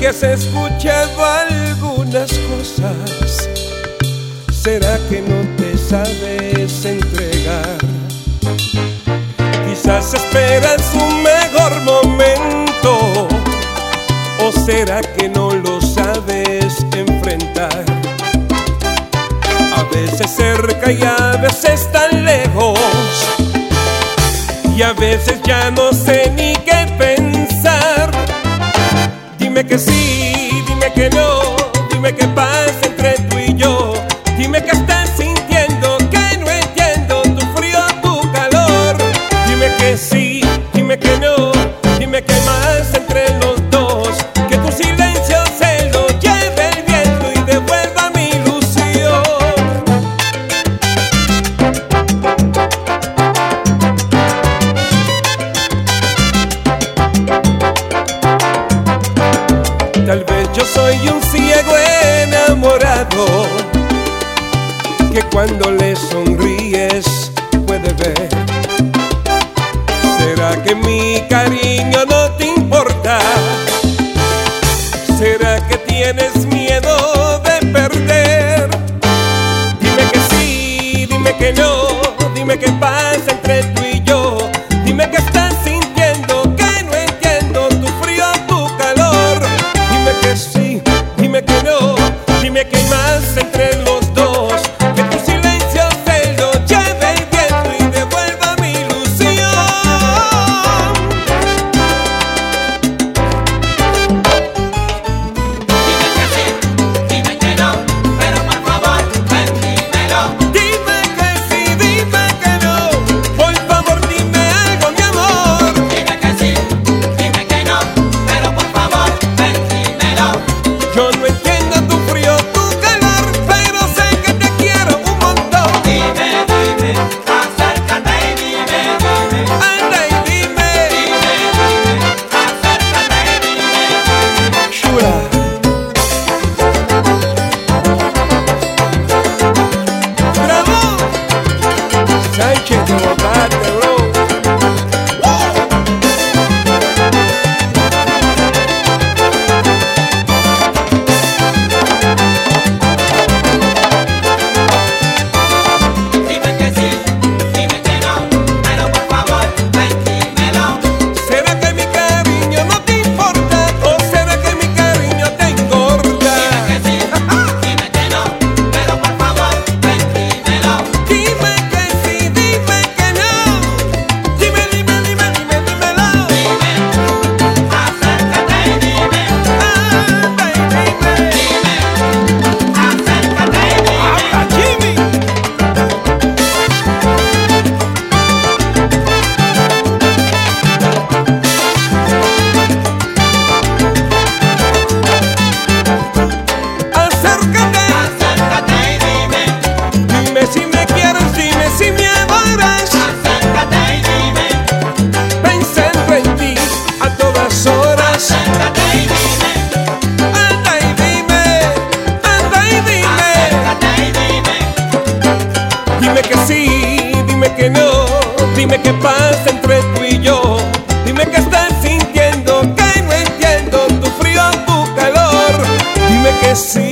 que has escuchado algunas cosas. ¿Será que no te sabes entregar? Quizás esperas un mejor momento, ¿o será que no lo sabes enfrentar? A veces cerca y a veces tan lejos, y a veces ya no sé ni qué pensar. Dime que sí, dime que no, dime qué pasa entre tú y yo. Dime que estás sintiendo, que no entiendo tu frío, tu calor. Dime que sí, dime que no, dime que hay más entre los dos. Que tu silencio se lo lleve el viento y devuelva mi ilusión. Tal vez yo soy un ciego enamorado, que cuando le sonríes puede ver. ¿Será que mi cariño no te importa? ¿Será que tienes miedo de perder? Dime que sí, dime que no, dime qué pasa entre tú y yo. Dime que estás sintiendo, que no entiendo tu frío, tu calor. Dime que sí, dime que no, dime que hay más entre los dos. Que tu silencio se lo lleve el viento y devuelva mi ilusión. Dime que sí, dime que no, pero por favor, ven, dímelo. Dime que sí, dime que no, por favor dime algo, mi amor. Dime que sí, dime que no, pero por favor, ven, dímelo. Yo no entiendo tu frío, tu calor, pero sé que te quiero un montón. Dime, dime, acércate y dime, dime. Anda y dime, Dime, dime, acércate y dime. Shura. Bravo, Sánchez de Bogotá, bro. Dime que sí, dime que no, pero por favor, ven, dímelo. ¿Será que mi cariño no te importa o será que mi cariño te engorda? Dime que sí, dime que no, pero por favor, ven, dímelo. Dime que sí, dime que no. Dime, dime, dime, dime, dímelo. Dime, acércate y dime. Anda y dime. Dime, acércate y dime. Habla, Jimmy. Acércate. Acércate y dime. Dime si me quieres, dime si me adoras. Acércate y dime. Pensando en ti a todas horas. Acércate y dime. Anda y dime, anda y dime. Acércate y dime. Dime que sí, dime que no, dime qué pasa entre tú y yo. Dime que estás sintiendo, que no entiendo tu frío, tu calor. Dime que sí,